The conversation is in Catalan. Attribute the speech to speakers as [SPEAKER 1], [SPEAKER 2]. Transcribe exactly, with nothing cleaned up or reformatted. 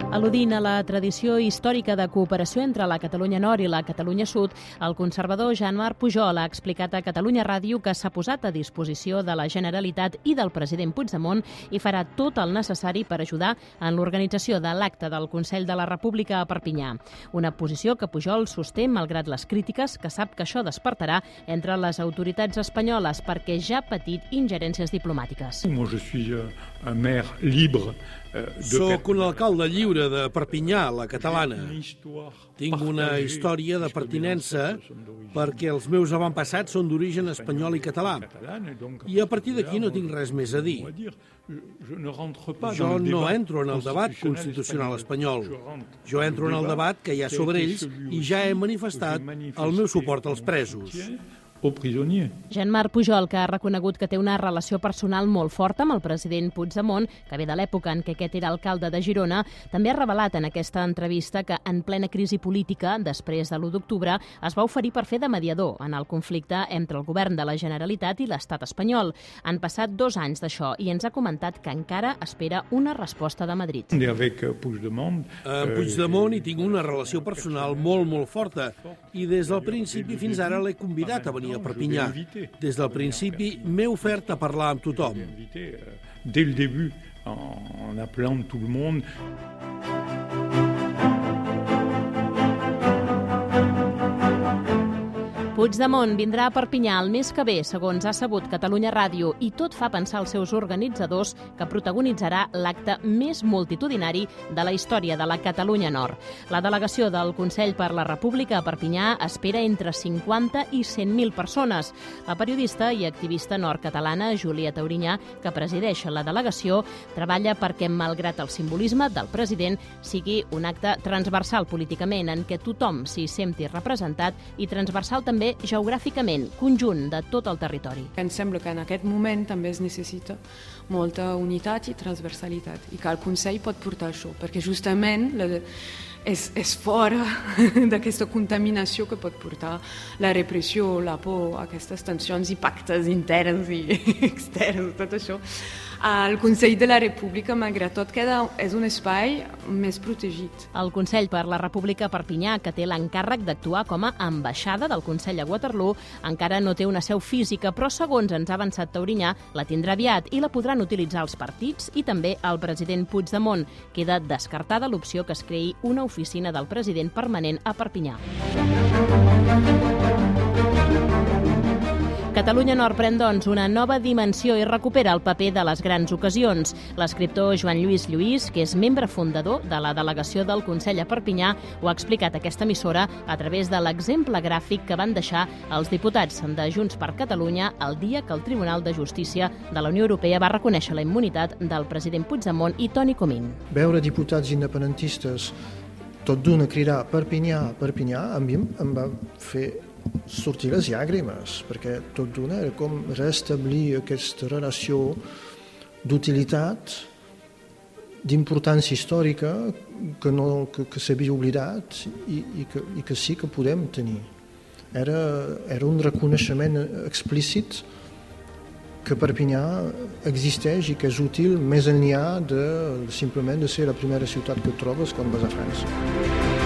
[SPEAKER 1] Al·ludint a la tradició històrica de cooperació entre la Catalunya Nord i la Catalunya Sud, el conservador Jean-Marc Pujol ha explicat a Catalunya Ràdio que s'ha posat a disposició de la Generalitat i del president Puigdemont i farà tot el necessari per ajudar en l'organització de l'acte del Consell de la República a Perpinyà. Una posició que Pujol sosté malgrat les crítiques, que sap que això despertarà entre les autoritats espanyoles perquè ja ha patit ingerències diplomàtiques.
[SPEAKER 2] Moi, je suis un maire libre.
[SPEAKER 3] Soc un alcalde lliure de Perpinyà, la catalana. Tinc una història de pertinença perquè els meus avantpassats són d'origen espanyol i català. I a partir d'aquí no tinc res més a dir. Jo no entro en el debat constitucional espanyol. Jo entro en el debat que hi ha sobre ells i ja he manifestat el meu suport als presos.
[SPEAKER 1] Jean-Marc Pujol, que ha reconegut que té una relació personal molt forta amb el president Puigdemont, que ve de l'època en què aquest era alcalde de Girona, també ha revelat en aquesta entrevista que en plena crisi política, després de l'u d'octubre, es va oferir per fer de mediador en el conflicte entre el govern de la Generalitat i l'estat espanyol. Han passat dos anys d'això i ens ha comentat que encara espera una resposta de Madrid.
[SPEAKER 2] Avec Puigdemont,
[SPEAKER 3] Amb Puigdemont hi tinc una relació personal molt, molt forta i des del principi fins ara l'he convidat a venir a Perpinyà. Des del principi m'he ofert a parlar amb tothom.
[SPEAKER 2] Dès le début, en appelant tout le monde.
[SPEAKER 1] Puigdemont vindrà a Perpinyà el mes que ve, segons ha sabut Catalunya Ràdio, i tot fa pensar als seus organitzadors que protagonitzarà l'acte més multitudinari de la història de la Catalunya Nord. La delegació del Consell per la República a Perpinyà espera entre cinquanta i cent mil persones. La periodista i activista nord-catalana Júlia Taurinyà, que presideix la delegació, treballa perquè, malgrat el simbolisme del president, sigui un acte transversal políticament, en què tothom s'hi senti representat i transversal també geogràficament, conjunt de tot el territori.
[SPEAKER 4] Em sembla que en aquest moment també es necessita molta unitat i transversalitat i que el Consell pot portar això, perquè justament la, és, és fora d'aquesta contaminació que pot portar la repressió, la por, aquestes tensions i pactes interns i externs, tot això. El Consell de la República, malgrat tot, queda, és un espai més protegit.
[SPEAKER 1] El Consell per la República a Perpinyà, que té l'encàrrec d'actuar com a ambaixada del Consell a Waterloo, encara no té una seu física, però segons ens ha avançat Taurinyà, la tindrà aviat i la podran utilitzar els partits i també el president Puigdemont. Queda descartada l'opció que es creï una oficina del president permanent a Perpinyà. Catalunya Nord pren, doncs, una nova dimensió i recupera el paper de les grans ocasions. L'escriptor Joan Lluís Lluís, que és membre fundador de la delegació del Consell a Perpinyà, ho ha explicat a aquesta emissora a través de l'exemple gràfic que van deixar els diputats de Junts per Catalunya el dia que el Tribunal de Justícia de la Unió Europea va reconèixer la immunitat del president Puigdemont i Toni Comín.
[SPEAKER 5] Veure diputats independentistes tot d'una cridar Perpinyà, Perpinyà, a mi em va fer sortir les llàgrimes, perquè tot d'una era com restablir aquesta relació d'utilitat, d'importància històrica que, no, que, que s'havia oblidat i, i, que, i que sí que podem tenir. Era, era un reconeixement explícit que Perpinyà existeix i que és útil més enllà de simplement de ser la primera ciutat que trobes quan vas a França.